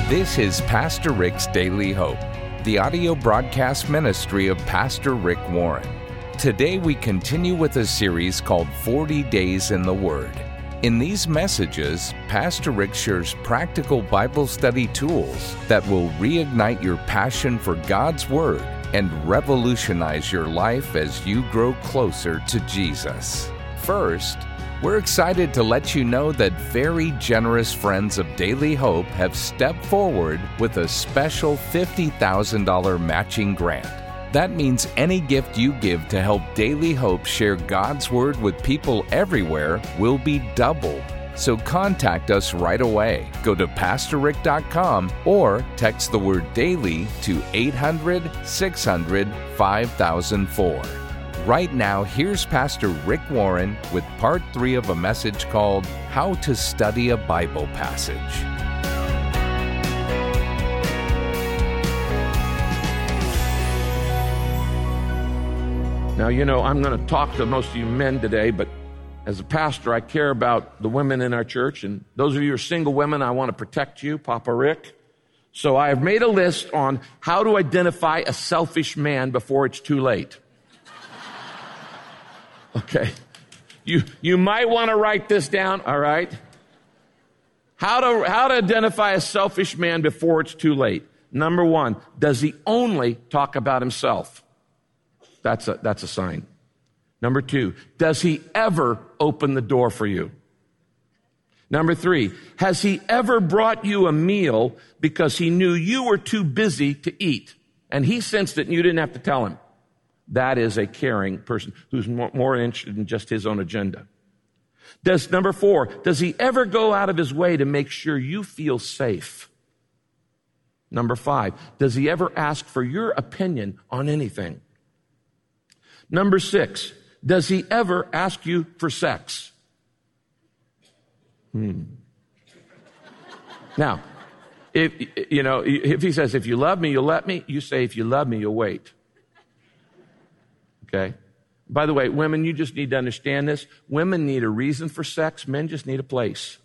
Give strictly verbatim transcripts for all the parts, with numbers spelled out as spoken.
This is Pastor Rick's Daily Hope, the audio broadcast ministry of Pastor Rick Warren. Today we continue with a series called forty days in the Word. In these messages, Pastor Rick shares practical Bible study tools that will reignite your passion for God's Word and revolutionize your life as you grow closer to Jesus. First, we're excited to let you know that very generous friends of Daily Hope have stepped forward with a special fifty thousand dollars matching grant. That means any gift you give to help Daily Hope share God's Word with people everywhere will be doubled. So contact us right away. Go to pastor rick dot com or text the word DAILY to eight hundred, six hundred, five thousand four. Right now, here's Pastor Rick Warren with part three of a message called How to Study a Bible Passage. Now, you know, I'm going to talk to most of you men today, but as a pastor, I care about the women in our church. And those of you who are single women, I want to protect you, Papa Rick. So I have made a list on how to identify a selfish man before it's too late. Okay. You you might want to write this down, all right? How to how to identify a selfish man before it's too late. Number one, does he only talk about himself? That's a that's a sign. Number two, does he ever open the door for you? Number three, has he ever brought you a meal because he knew you were too busy to eat and he sensed it and you didn't have to tell him? That is a caring person who's more, more interested in just his own agenda. Does number four, does he ever go out of his way to make sure you feel safe? Number five, does he ever ask for your opinion on anything? Number six, does he ever ask you for sex? Hmm. Now, if you know, if he says, if you love me, you'll let me, you say, if you love me, you'll wait. Okay? By the way, women, you just need to understand this. Women need a reason for sex. Men just need a place.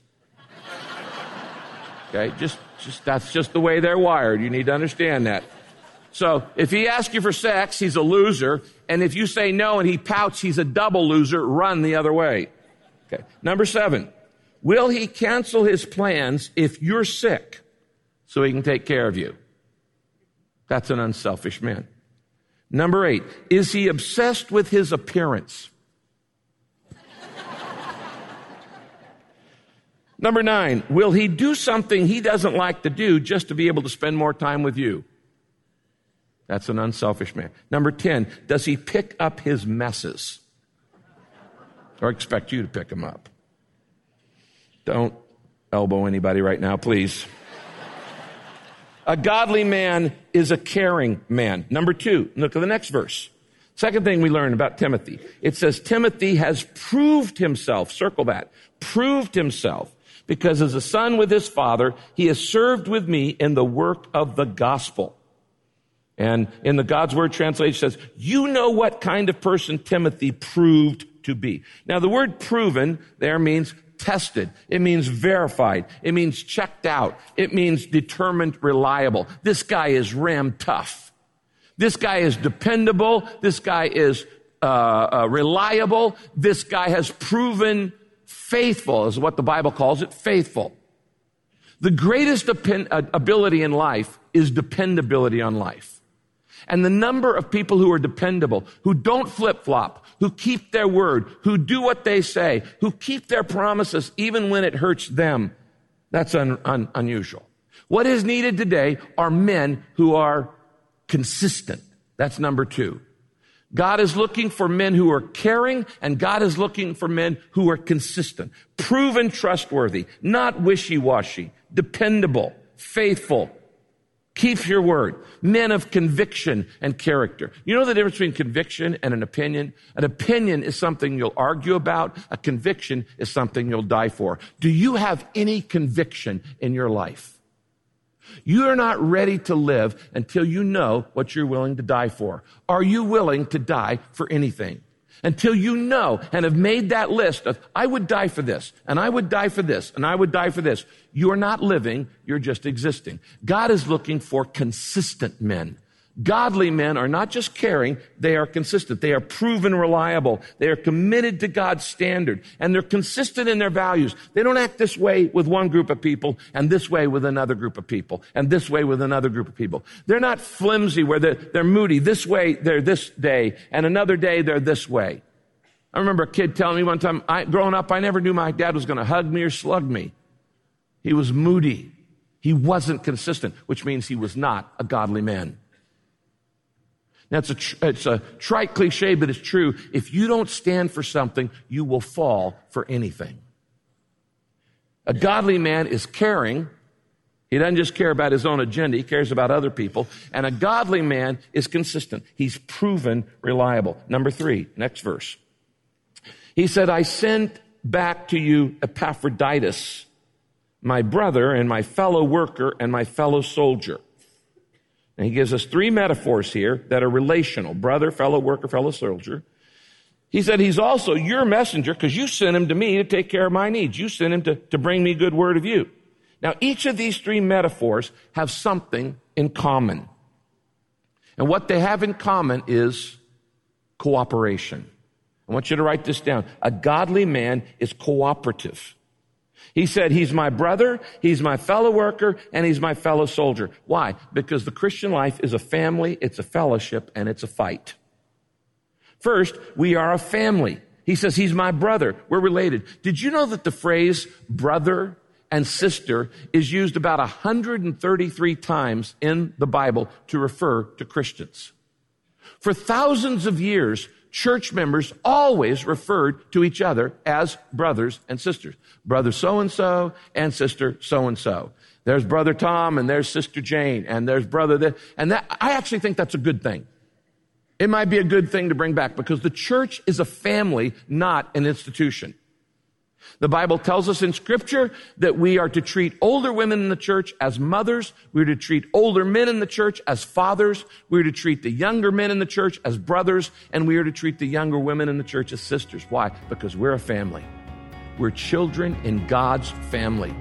Okay? Just, just, that's just the way they're wired. You need to understand that. So, if he asks you for sex, he's a loser. And if you say no and he pouts, he's a double loser. Run the other way. Okay. Number seven. Will he cancel his plans if you're sick so he can take care of you? That's an unselfish man. Number eight, is he obsessed with his appearance? Number nine, will he do something he doesn't like to do just to be able to spend more time with you? That's an unselfish man. Number ten, does he pick up his messes? Or expect you to pick them up? Don't elbow anybody right now, please. A godly man is a caring man. Number two, look at the next verse. Second thing we learn about Timothy. It says Timothy has proved himself, circle that, proved himself, because as a son with his father, he has served with me in the work of the gospel. And in the God's Word translation says, you know what kind of person Timothy proved to be. Now the word proven there means tested. It means verified. It means checked out. It means determined reliable. This guy is ram tough. This guy is dependable. This guy is uh, uh, reliable. This guy has proven faithful, is what the Bible calls it, faithful. The greatest depend- ability in life is dependability on life. And the number of people who are dependable, who don't flip-flop, who keep their word, who do what they say, who keep their promises even when it hurts them, that's un- un- unusual. What is needed today are men who are consistent. That's number two. God is looking for men who are caring, and God is looking for men who are consistent, proven trustworthy, not wishy-washy, dependable, faithful, keeps your word. Men of conviction and character. You know the difference between conviction and an opinion? An opinion is something you'll argue about. A conviction is something you'll die for. Do you have any conviction in your life? You are not ready to live until you know what you're willing to die for. Are you willing to die for anything? Until you know and have made that list of, I would die for this, and I would die for this, and I would die for this. You're not living, you're just existing. God is looking for consistent men. Godly men are not just caring, they are consistent. They are proven reliable. They are committed to God's standard, and they're consistent in their values. They don't act this way with one group of people, and this way with another group of people, and this way with another group of people. They're not flimsy where they're, they're moody. This way, they're this day, and another day, they're this way. I remember a kid telling me one time, I, growing up, I never knew my dad was going to hug me or slug me. He was moody. He wasn't consistent, which means he was not a godly man. Now, it's a, tr- it's a trite cliche, but it's true. If you don't stand for something, you will fall for anything. A godly man is caring. He doesn't just care about his own agenda. He cares about other people. And a godly man is consistent. He's proven reliable. Number three, next verse. He said, I sent back to you Epaphroditus, my brother and my fellow worker and my fellow soldier. And he gives us three metaphors here that are relational: brother, fellow worker, fellow soldier. He said he's also your messenger because you sent him to me to take care of my needs. You sent him to, to bring me good word of you. Now, each of these three metaphors have something in common. And what they have in common is cooperation. I want you to write this down. A godly man is cooperative. He said, he's my brother, he's my fellow worker, and he's my fellow soldier. Why? Because the Christian life is a family, it's a fellowship, and it's a fight. First, we are a family. He says, he's my brother. We're related. Did you know that the phrase brother and sister is used about one hundred thirty-three times in the Bible to refer to Christians? For thousands of years, church members always referred to each other as brothers and sisters. Brother so-and-so and sister so-and-so. There's brother Tom and there's sister Jane and there's brother this. And that, I actually think that's a good thing. It might be a good thing to bring back because the church is a family, not an institution. The Bible tells us in Scripture that we are to treat older women in the church as mothers. We're to treat older men in the church as fathers. We're to treat the younger men in the church as brothers. And we are to treat the younger women in the church as sisters. Why? Because we're a family. We're children in God's family.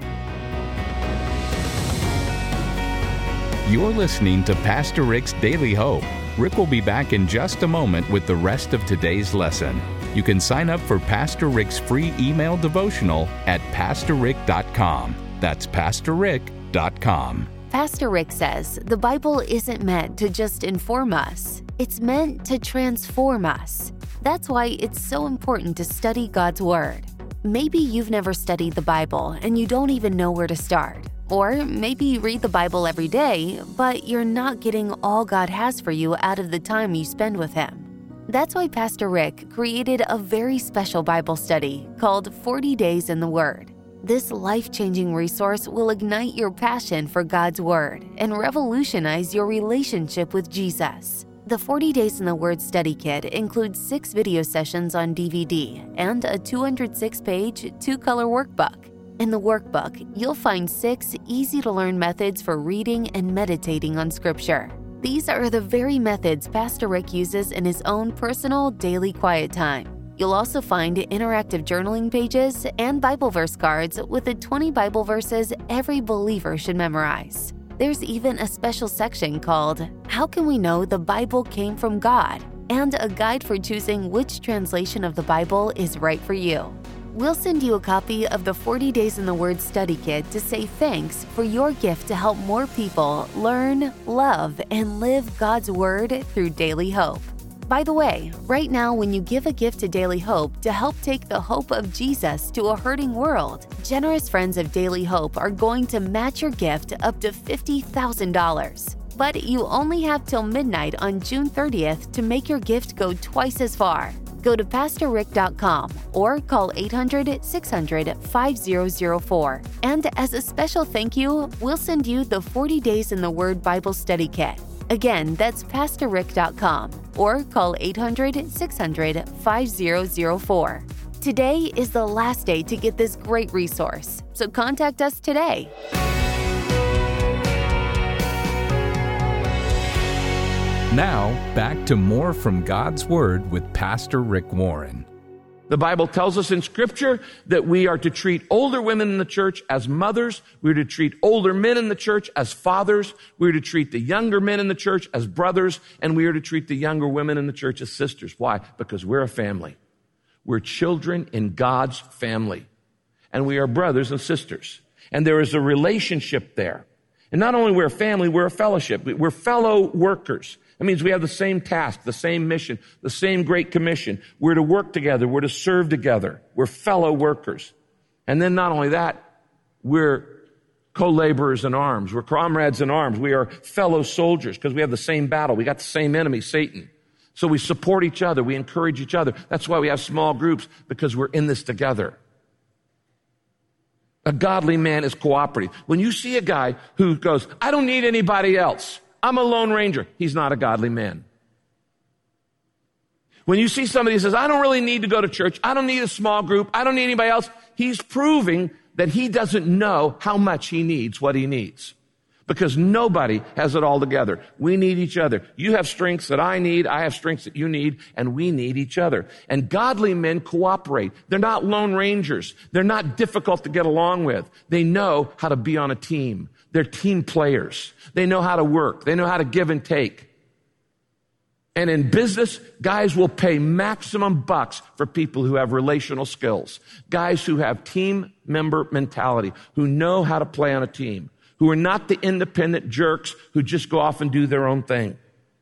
You're listening to Pastor Rick's Daily Hope. Rick will be back in just a moment with the rest of today's lesson. You can sign up for Pastor Rick's free email devotional at pastor rick dot com. That's pastor rick dot com. Pastor Rick says the Bible isn't meant to just inform us. It's meant to transform us. That's why it's so important to study God's Word. Maybe you've never studied the Bible and you don't even know where to start. Or maybe you read the Bible every day, but you're not getting all God has for you out of the time you spend with Him. That's why Pastor Rick created a very special Bible study called forty days in the Word. This life-changing resource will ignite your passion for God's Word and revolutionize your relationship with Jesus. The forty days in the Word study kit includes six video sessions on D V D and a two hundred six page, two-color workbook. In the workbook, you'll find six easy-to-learn methods for reading and meditating on Scripture. These are the very methods Pastor Rick uses in his own personal daily quiet time. You'll also find interactive journaling pages and Bible verse cards with the twenty Bible verses every believer should memorize. There's even a special section called How Can We Know the Bible Came from God? And a guide for choosing which translation of the Bible is right for you. We'll send you a copy of the forty days in the Word study kit to say thanks for your gift to help more people learn, love, and live God's Word through Daily Hope. By the way, right now when you give a gift to Daily Hope to help take the hope of Jesus to a hurting world, generous friends of Daily Hope are going to match your gift up to fifty thousand dollars. But you only have till midnight on June thirtieth to make your gift go twice as far. Go to pastor rick dot com or call eight hundred, six hundred, five zero zero four. And as a special thank you, we'll send you the forty days in the Word Bible Study Kit. Again, that's pastor rick dot com or call eight hundred, six hundred, five zero zero four. Today is the last day to get this great resource, so contact us today. Now, back to more from God's Word with Pastor Rick Warren. The Bible tells us in Scripture that we are to treat older women in the church as mothers. We're to treat older men in the church as fathers. We're to treat the younger men in the church as brothers. And we are to treat the younger women in the church as sisters. Why? Because we're a family. We're children in God's family. And we are brothers and sisters. And there is a relationship there. And not only we're a family, we're a fellowship. We're fellow workers. That means we have the same task, the same mission, the same great commission. We're to work together. We're to serve together. We're fellow workers. And then not only that, we're co-laborers in arms. We're comrades in arms. We are fellow soldiers because we have the same battle. We got the same enemy, Satan. So we support each other. We encourage each other. That's why we have small groups, because we're in this together. A godly man is cooperative. When you see a guy who goes, I don't need anybody else, I'm a lone ranger, he's not a godly man. When you see somebody who says, I don't really need to go to church, I don't need a small group, I don't need anybody else, he's proving that he doesn't know how much he needs what he needs. Because nobody has it all together. We need each other. You have strengths that I need, I have strengths that you need, and we need each other. And godly men cooperate. They're not lone rangers. They're not difficult to get along with. They know how to be on a team. They're team players. They know how to work. They know how to give and take. And in business, guys will pay maximum bucks for people who have relational skills. Guys who have team member mentality, who know how to play on a team, who are not the independent jerks who just go off and do their own thing.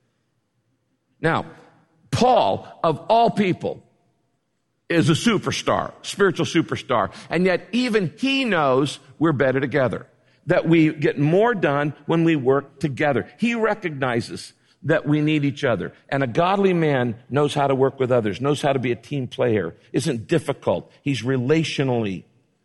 Now, Paul, of all people, is a superstar, spiritual superstar. And yet even he knows we're better together, that we get more done when we work together. He recognizes that we need each other. And a godly man knows how to work with others, knows how to be a team player, isn't difficult. He's relationally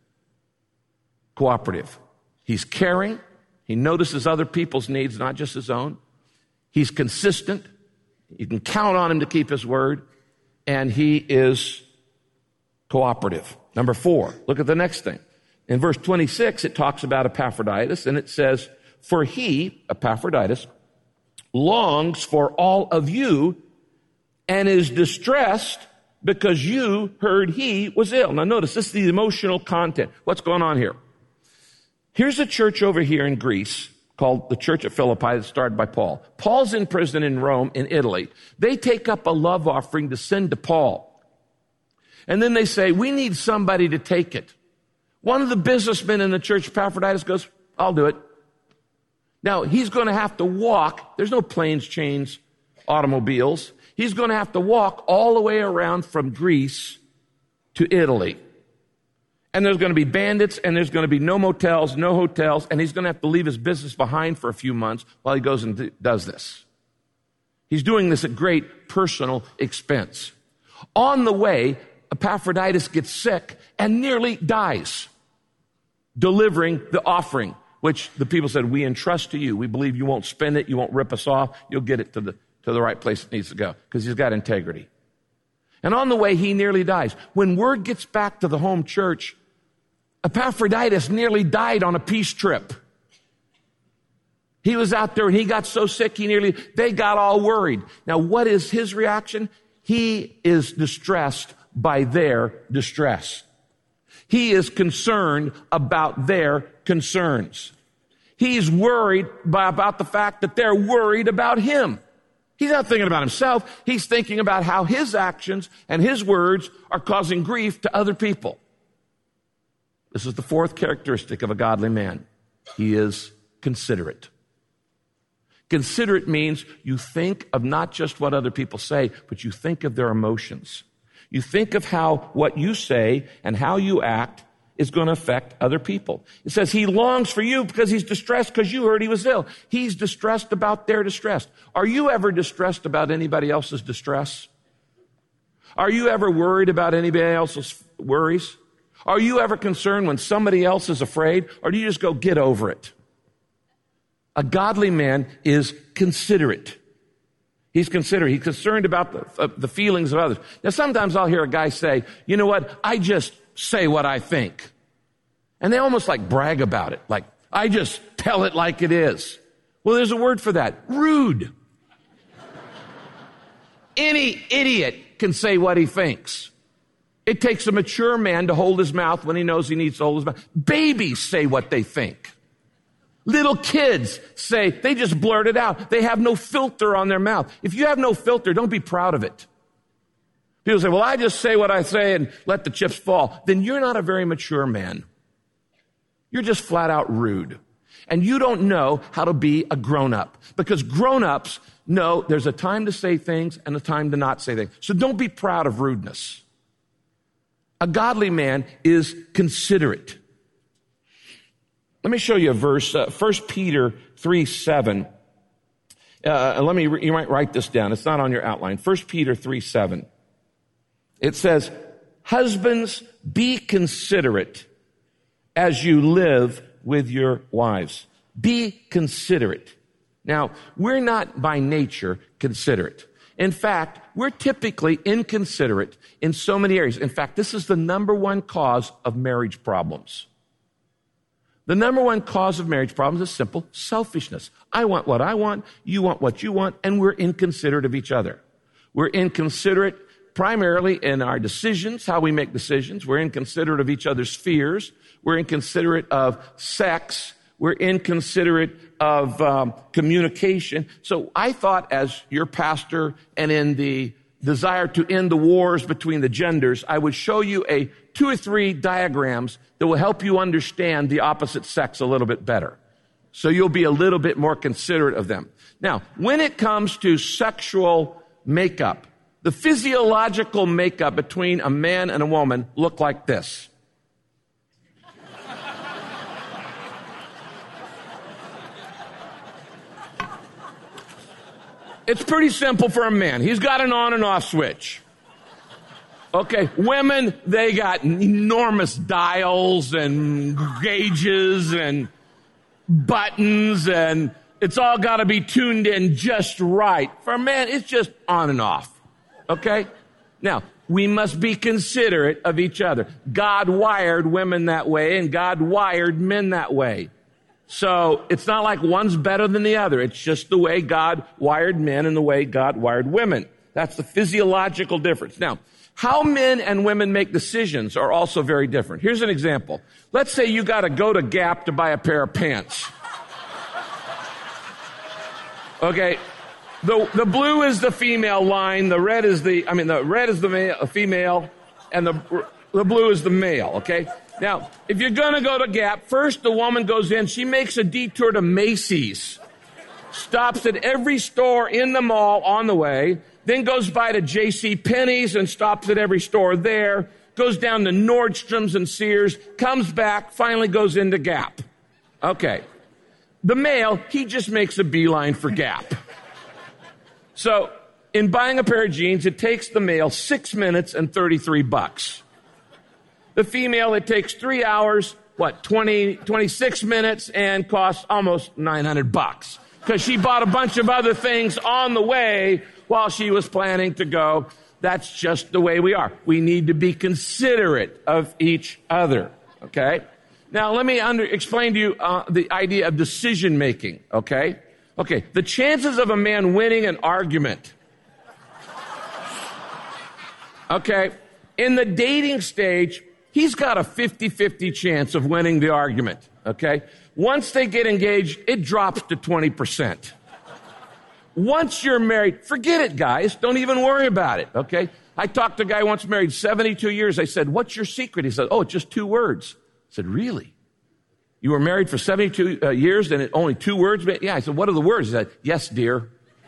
cooperative. He's caring. He notices other people's needs, not just his own. He's consistent. You can count on him to keep his word. And he is cooperative. Number four, look at the next thing. In verse twenty-six, it talks about Epaphroditus, and it says, for he, Epaphroditus, longs for all of you and is distressed because you heard he was ill. Now notice, this is the emotional content. What's going on here? Here's a church over here in Greece called the Church at Philippi that started by Paul. Paul's in prison in Rome, in Italy. They take up a love offering to send to Paul. And then they say, we need somebody to take it. One of the businessmen in the church, Epaphroditus, goes, I'll do it. Now, he's going to have to walk. There's no planes, chains, automobiles. He's going to have to walk all the way around from Greece to Italy. And there's going to be bandits, and there's going to be no motels, no hotels, and he's going to have to leave his business behind for a few months while he goes and th- does this. He's doing this at great personal expense. On the way, Epaphroditus gets sick and nearly dies, delivering the offering, which the people said, we entrust to you. We believe you won't spend it, you won't rip us off, you'll get it to the, to the right place it needs to go, because he's got integrity. And on the way, he nearly dies. When word gets back to the home church, Epaphroditus nearly died on a peace trip. He was out there and he got so sick, he nearly, they got all worried. Now, what is his reaction? He is distressed by their distress. He is concerned about their concerns. He's worried by, about the fact that they're worried about him. He's not thinking about himself. He's thinking about how his actions and his words are causing grief to other people. This is the fourth characteristic of a godly man. He is considerate. Considerate means you think of not just what other people say, but you think of their emotions. You think of how what you say and how you act is going to affect other people. It says he longs for you because he's distressed because you heard he was ill. He's distressed about their distress. Are you ever distressed about anybody else's distress? Are you ever worried about anybody else's worries? Are you ever concerned when somebody else is afraid? Or do you just go, get over it? A godly man is considerate. He's considerate. He's concerned about the, uh, the feelings of others. Now, sometimes I'll hear a guy say, you know what? I just say what I think. And they almost like brag about it. Like, I just tell it like it is. Well, there's a word for that. Rude. Any idiot can say what he thinks. It takes a mature man to hold his mouth when he knows he needs to hold his mouth. Babies say what they think. Little kids say, they just blurt it out. They have no filter on their mouth. If you have no filter, don't be proud of it. People say, well, I just say what I say and let the chips fall. Then you're not a very mature man. You're just flat out rude. And you don't know how to be a grown-up. Because grown-ups know there's a time to say things and a time to not say things. So don't be proud of rudeness. A godly man is considerate. Let me show you a verse, uh, First Peter three seven. Uh, let me, you might write this down. It's not on your outline. First Peter three seven. It says, husbands, be considerate as you live with your wives. Be considerate. Now, we're not by nature considerate. In fact, we're typically inconsiderate in so many areas. In fact, this is the number one cause of marriage problems. The number one cause of marriage problems is simple selfishness. I want what I want, you want what you want, and we're inconsiderate of each other. We're inconsiderate primarily in our decisions, how we make decisions. We're inconsiderate of each other's fears. We're inconsiderate of sex. We're inconsiderate of um, communication. So I thought, as your pastor and in the desire to end the wars between the genders, I would show you a two or three diagrams that will help you understand the opposite sex a little bit better. So you'll be a little bit more considerate of them. Now, when it comes to sexual makeup, the physiological makeup between a man and a woman look like this. It's pretty simple for a man. He's got an on and off switch. Okay, women, they got enormous dials and gauges and buttons, and it's all got to be tuned in just right. For a man, it's just on and off. Okay? Now, we must be considerate of each other. God wired women that way, and God wired men that way. So it's not like one's better than the other. It's just the way God wired men and the way God wired women. That's the physiological difference. Now, how men and women make decisions are also very different. Here's an example. Let's say you got to go to Gap to buy a pair of pants. Okay, the the blue is the female line, the red is the, I mean, the red is the male, female, and the the blue is the male. Okay. Now, if you're going to go to Gap, first the woman goes in, she makes a detour to Macy's, stops at every store in the mall on the way, then goes by to J C Penney's and stops at every store there, goes down to Nordstrom's and Sears, comes back, finally goes into Gap. Okay. The male, he just makes a beeline for Gap. So, in buying a pair of jeans, it takes the male six minutes and thirty-three bucks. The female, it takes three hours, what, twenty, twenty-six minutes, and costs almost nine hundred bucks. Because she bought a bunch of other things on the way while she was planning to go. That's just the way we are. We need to be considerate of each other, okay? Now, let me under, explain to you uh, the idea of decision making, okay? Okay, the chances of a man winning an argument, okay, in the dating stage, he's got a fifty-fifty chance of winning the argument, okay? Once they get engaged, it drops to twenty percent. Once you're married, forget it, guys. Don't even worry about it, okay? I talked to a guy once married seventy-two years. I said, what's your secret? He said, oh, it's just two words. I said, really? You were married for seventy-two uh, years and it only two words? Yeah. I said, what are the words? He said, yes, dear.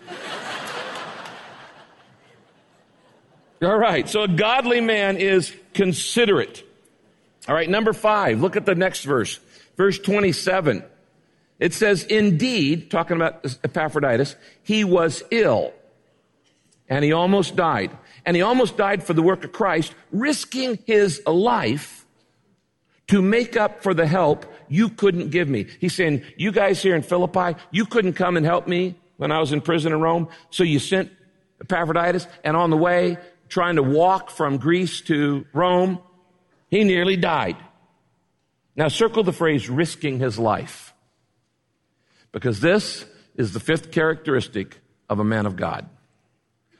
All right. So a godly man is considerate. All right. Number five, look at the next verse. Verse twenty-seven. It says, indeed, talking about Epaphroditus, he was ill and he almost died. And he almost died for the work of Christ, risking his life to make up for the help you couldn't give me. He's saying, you guys here in Philippi, you couldn't come and help me when I was in prison in Rome. So you sent Epaphroditus, and on the way, trying to walk from Greece to Rome, he nearly died. Now circle the phrase, risking his life. Because this is the fifth characteristic of a man of God.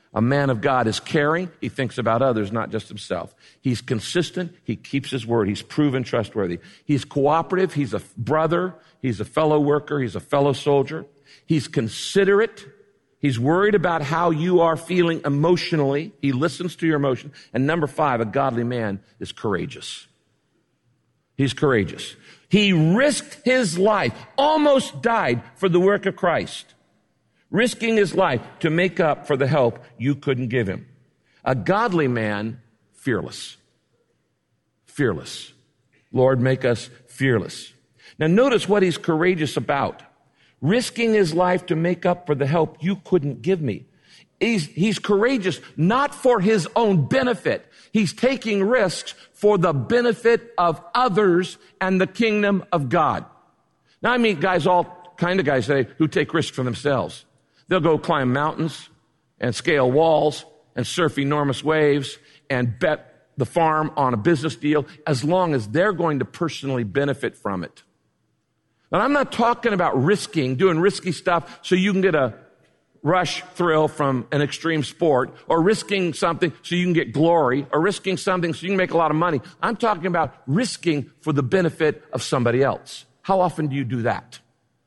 A man of God is caring. He thinks about others, not just himself. He's consistent. He keeps his word. He's proven trustworthy. He's cooperative. He's a brother. He's a fellow worker. He's a fellow soldier. He's considerate. He's worried about how you are feeling emotionally. He listens to your emotion. And number five, a godly man is courageous. He's courageous. He risked his life, almost died for the work of Christ, risking his life to make up for the help you couldn't give him. A godly man, fearless. Fearless. Lord, make us fearless. Now notice what he's courageous about. Risking his life to make up for the help you couldn't give me. He's, he's courageous not for his own benefit. He's taking risks for the benefit of others and the kingdom of God. Now I meet guys, all kind of guys today, who take risks for themselves. They'll go climb mountains and scale walls and surf enormous waves and bet the farm on a business deal as long as they're going to personally benefit from it. But I'm not talking about risking, doing risky stuff so you can get a rush thrill from an extreme sport, or risking something so you can get glory, or risking something so you can make a lot of money. I'm talking about risking for the benefit of somebody else. How often do you do that?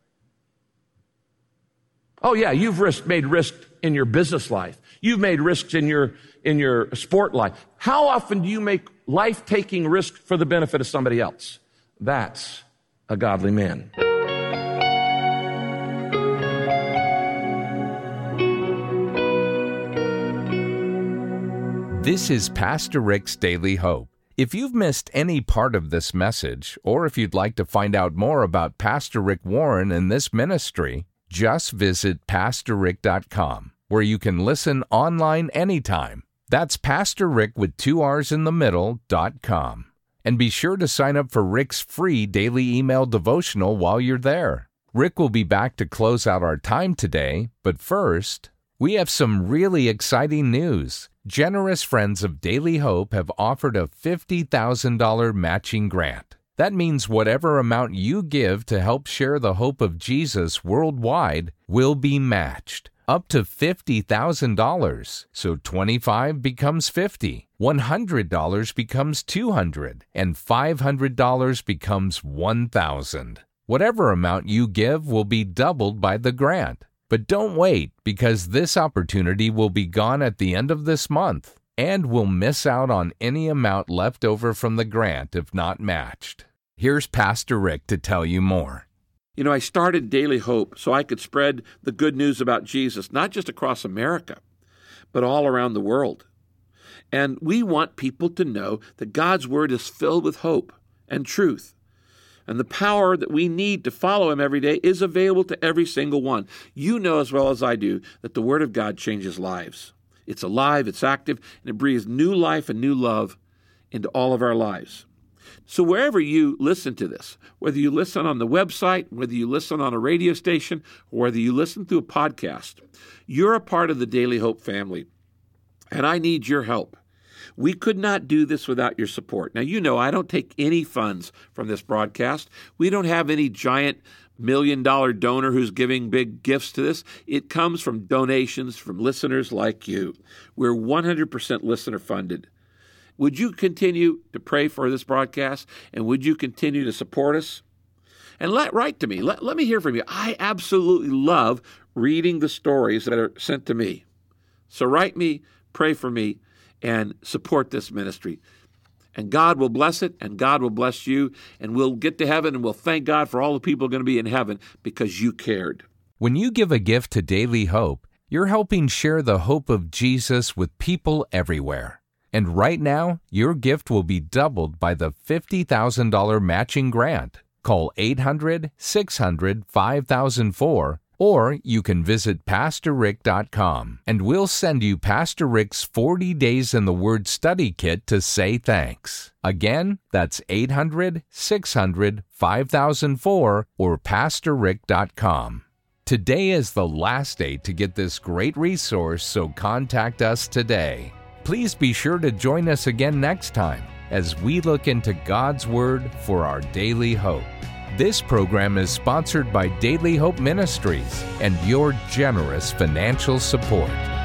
Oh yeah, you've risked, made risks in your business life. You've made risks in your, in your sport life. How often do you make life-taking risks for the benefit of somebody else? That's a godly man. This is Pastor Rick's Daily Hope. If you've missed any part of this message, or if you'd like to find out more about Pastor Rick Warren and this ministry, just visit pastor rick dot com, where you can listen online anytime. That's Pastor Rick with two R's in the middle, dot com. And be sure to sign up for Rick's free daily email devotional while you're there. Rick will be back to close out our time today, but first, we have some really exciting news. Generous friends of Daily Hope have offered a fifty thousand dollars matching grant. That means whatever amount you give to help share the hope of Jesus worldwide will be matched, up to fifty thousand dollars. So twenty-five becomes fifty, one hundred dollars becomes two hundred, and five hundred dollars becomes one thousand. Whatever amount you give will be doubled by the grant. But don't wait, because this opportunity will be gone at the end of this month, and will miss out on any amount left over from the grant if not matched. Here's Pastor Rick to tell you more. You know, I started Daily Hope so I could spread the good news about Jesus, not just across America, but all around the world. And we want people to know that God's Word is filled with hope and truth. And the power that we need to follow Him every day is available to every single one. You know as well as I do that the Word of God changes lives. It's alive, it's active, and it breathes new life and new love into all of our lives. So wherever you listen to this, whether you listen on the website, whether you listen on a radio station, or whether you listen through a podcast, you're a part of the Daily Hope family. And I need your help. We could not do this without your support. Now, you know I don't take any funds from this broadcast. We don't have any giant million-dollar donor who's giving big gifts to this. It comes from donations from listeners like you. We're one hundred percent listener-funded. Would you continue to pray for this broadcast? And would you continue to support us? And let write to me. Let, let me hear from you. I absolutely love reading the stories that are sent to me. So write me, pray for me, and support this ministry. And God will bless it, and God will bless you, and we'll get to heaven, and we'll thank God for all the people going to be in heaven because you cared. When you give a gift to Daily Hope, you're helping share the hope of Jesus with people everywhere. And right now, your gift will be doubled by the fifty thousand dollars matching grant. Call eight hundred, six hundred, five thousand four, or you can visit pastor rick dot com, and we'll send you Pastor Rick's forty Days in the Word study kit to say thanks. Again, that's eight hundred, six hundred, five thousand four, or pastor rick dot com. Today is the last day to get this great resource, so contact us today. Please be sure to join us again next time as we look into God's Word for our daily hope. This program is sponsored by Daily Hope Ministries and your generous financial support.